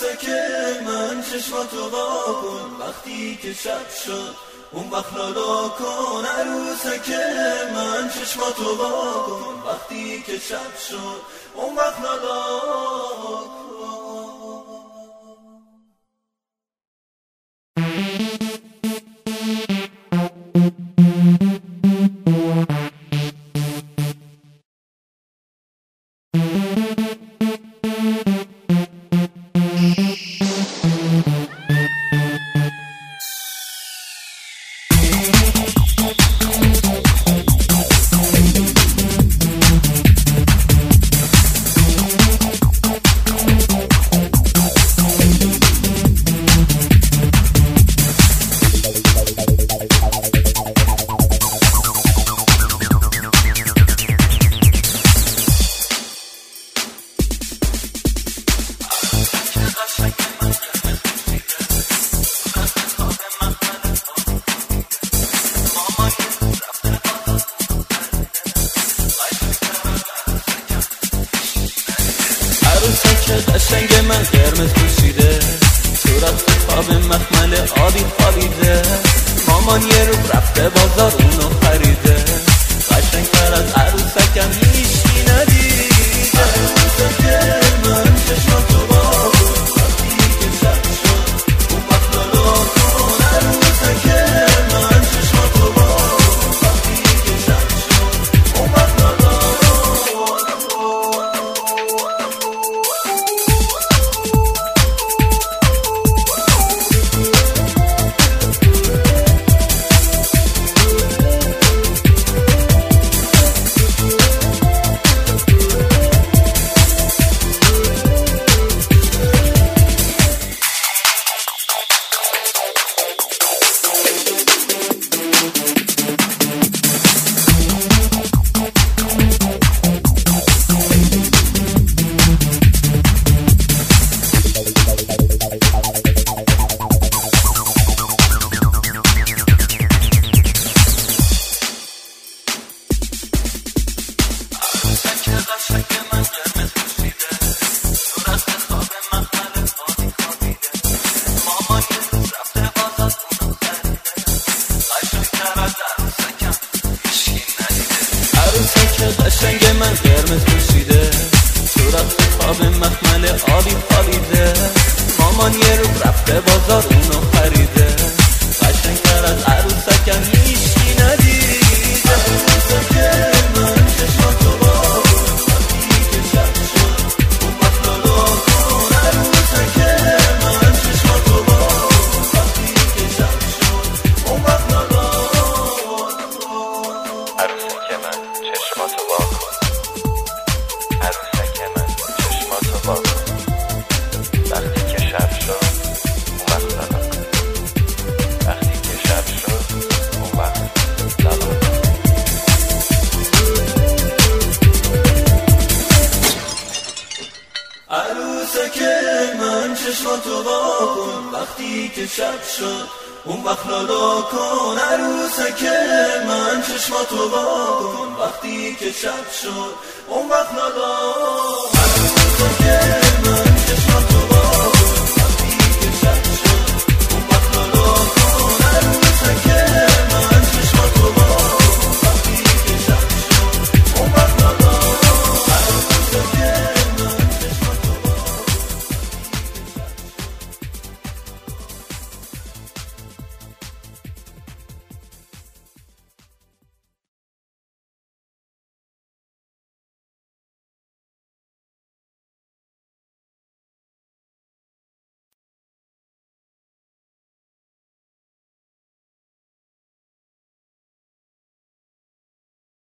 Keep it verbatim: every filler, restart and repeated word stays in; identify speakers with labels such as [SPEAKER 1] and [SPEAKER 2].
[SPEAKER 1] عروسک من چشماتو وا کن، وقتی که شب شد اون وقت لالا کن. عروسک من چشماتو وا کن، وقتی که شب شد اون وقت لالا کن.
[SPEAKER 2] قشنگ من قرمز پوشیده، صورت خواب مخمل آبی خوابیده. مامان یه روز رفته بازار اونو خریده، قشنگتر از عروسکم هیچکی ندیده.
[SPEAKER 1] عروسک من چشماتو وا کن، وقتی که شب شد اون وقت لالا کن. عروسک من چشماتو وا کن، وقتی که شب شد اون وقت لالا کن.
[SPEAKER 2] قشنگ من قرمز پوشیده، صورت خواب مخمل آبی خوابیده. مامان یه روز رفته بازار اونو خریده، قشنگتر از عروسکم هیچکی ندیده.
[SPEAKER 1] عروسک من چشماتو وا کن، وقتی که شب شد اون وقت لالا کن. عروسک من چشماتو وا کن، وقتی که شب شد اون وقت لالا کن.
[SPEAKER 3] عروسک من چشماتو وا کن، عروسک من چشماتو وا کن، وقتی که شب شد اون وقت لالا کن، وقتی که شب شد اون وقت لالا کن.
[SPEAKER 1] عروسک من چشماتو وا کن، وقتی که شب شد اون وقت لالا کن. عروسک من چشماتو وا کن، وقتی که شب شد اون وقت لالا